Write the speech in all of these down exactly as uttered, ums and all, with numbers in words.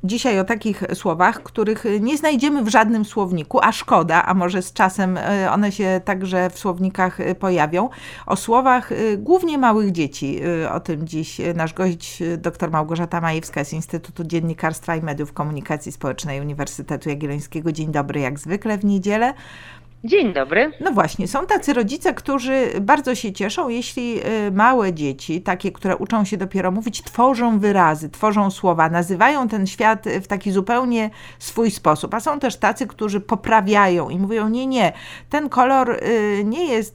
dzisiaj o takich słowach, których nie znajdziemy w żadnym słowniku, a szkoda, a może z czasem one się także w słownikach pojawią. O słowach głównie małych dzieci. O tym dziś nasz gość, dr Małgorzata Majewska z Instytutu Dziennikarstwa i Mediów Komunikacji Społecznej Uniwersytetu Jagiellońskiego. Dzień dobry, jak zwykle w niedzielę. Dzień dobry. No właśnie, są tacy rodzice, którzy bardzo się cieszą, jeśli małe dzieci, takie, które uczą się dopiero mówić, tworzą wyrazy, tworzą słowa, nazywają ten świat w taki zupełnie swój sposób. A są też tacy, którzy poprawiają i mówią, nie, nie, ten kolor nie jest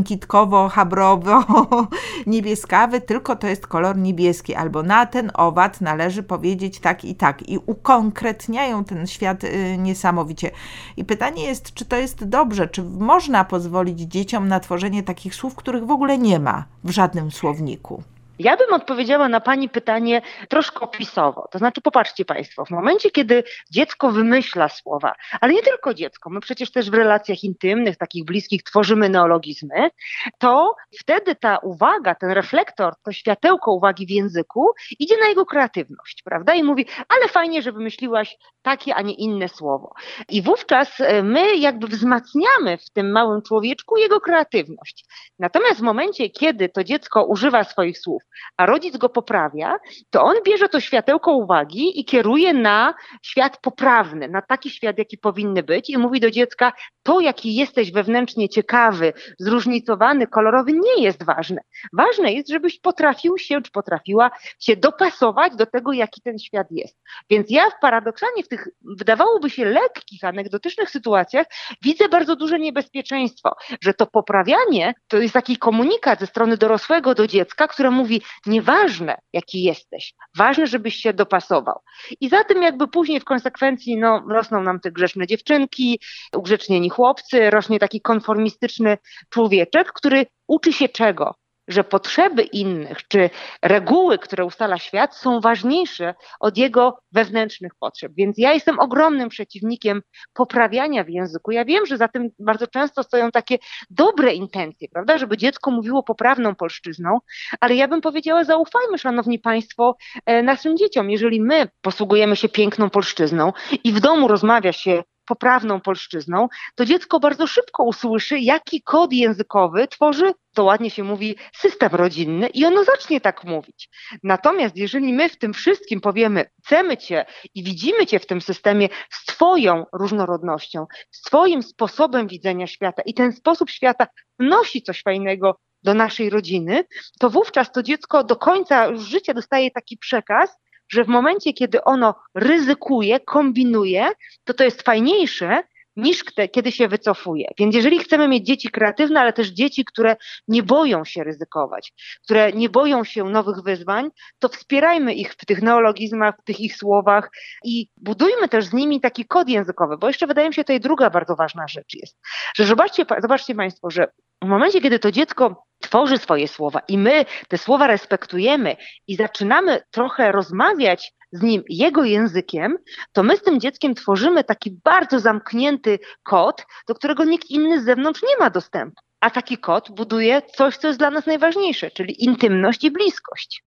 błękitkowo-habrowo-niebieskawy, tylko to jest kolor niebieski, albo na ten owad należy powiedzieć tak i tak. I ukonkretniają ten świat niesamowicie. I pytanie jest, czy to jest dobre, Dobrze, czy można pozwolić dzieciom na tworzenie takich słów, których w ogóle nie ma w żadnym słowniku? Ja bym odpowiedziała na Pani pytanie troszkę opisowo. To znaczy, popatrzcie Państwo, w momencie, kiedy dziecko wymyśla słowa, ale nie tylko dziecko, my przecież też w relacjach intymnych, takich bliskich tworzymy neologizmy, to wtedy ta uwaga, ten reflektor, to światełko uwagi w języku idzie na jego kreatywność, prawda? I mówi, ale fajnie, że wymyśliłaś takie, a nie inne słowo. I wówczas my jakby wzmacniamy w tym małym człowieczku jego kreatywność. Natomiast w momencie, kiedy to dziecko używa swoich słów, a rodzic go poprawia, to on bierze to światełko uwagi i kieruje na świat poprawny, na taki świat, jaki powinny być i mówi do dziecka, to jaki jesteś wewnętrznie ciekawy, zróżnicowany, kolorowy nie jest ważne. Ważne jest, żebyś potrafił się, czy potrafiła się dopasować do tego, jaki ten świat jest. Więc ja paradoksalnie w tych, wydawałoby się lekkich, anegdotycznych sytuacjach widzę bardzo duże niebezpieczeństwo, że to poprawianie to jest taki komunikat ze strony dorosłego do dziecka, które mówi, nieważne jaki jesteś, ważne, żebyś się dopasował. I za tym jakby później w konsekwencji no, rosną nam te grzeczne dziewczynki, ugrzecznieni chłopcy, rośnie taki konformistyczny człowieczek, który uczy się czego? Że potrzeby innych, czy reguły, które ustala świat, są ważniejsze od jego wewnętrznych potrzeb. Więc ja jestem ogromnym przeciwnikiem poprawiania w języku. Ja wiem, że za tym bardzo często stoją takie dobre intencje, prawda, żeby dziecko mówiło poprawną polszczyzną, ale ja bym powiedziała, zaufajmy, szanowni państwo, naszym dzieciom. Jeżeli my posługujemy się piękną polszczyzną i w domu rozmawia się poprawną polszczyzną, to dziecko bardzo szybko usłyszy, jaki kod językowy tworzy, to ładnie się mówi, system rodzinny i ono zacznie tak mówić. Natomiast jeżeli my w tym wszystkim powiemy, chcemy cię i widzimy cię w tym systemie z twoją różnorodnością, z twoim sposobem widzenia świata i ten sposób świata wnosi coś fajnego do naszej rodziny, to wówczas to dziecko do końca życia dostaje taki przekaz, że w momencie, kiedy ono ryzykuje, kombinuje, to to jest fajniejsze niż kiedy się wycofuje. Więc jeżeli chcemy mieć dzieci kreatywne, ale też dzieci, które nie boją się ryzykować, które nie boją się nowych wyzwań, to wspierajmy ich w tych neologizmach, w tych ich słowach i budujmy też z nimi taki kod językowy, bo jeszcze wydaje mi się tutaj druga bardzo ważna rzecz jest, że zobaczcie, zobaczcie Państwo, że w momencie, kiedy to dziecko tworzy swoje słowa i my te słowa respektujemy i zaczynamy trochę rozmawiać z nim jego językiem, to my z tym dzieckiem tworzymy taki bardzo zamknięty kod, do którego nikt inny z zewnątrz nie ma dostępu. A taki kod buduje coś, co jest dla nas najważniejsze, czyli intymność i bliskość.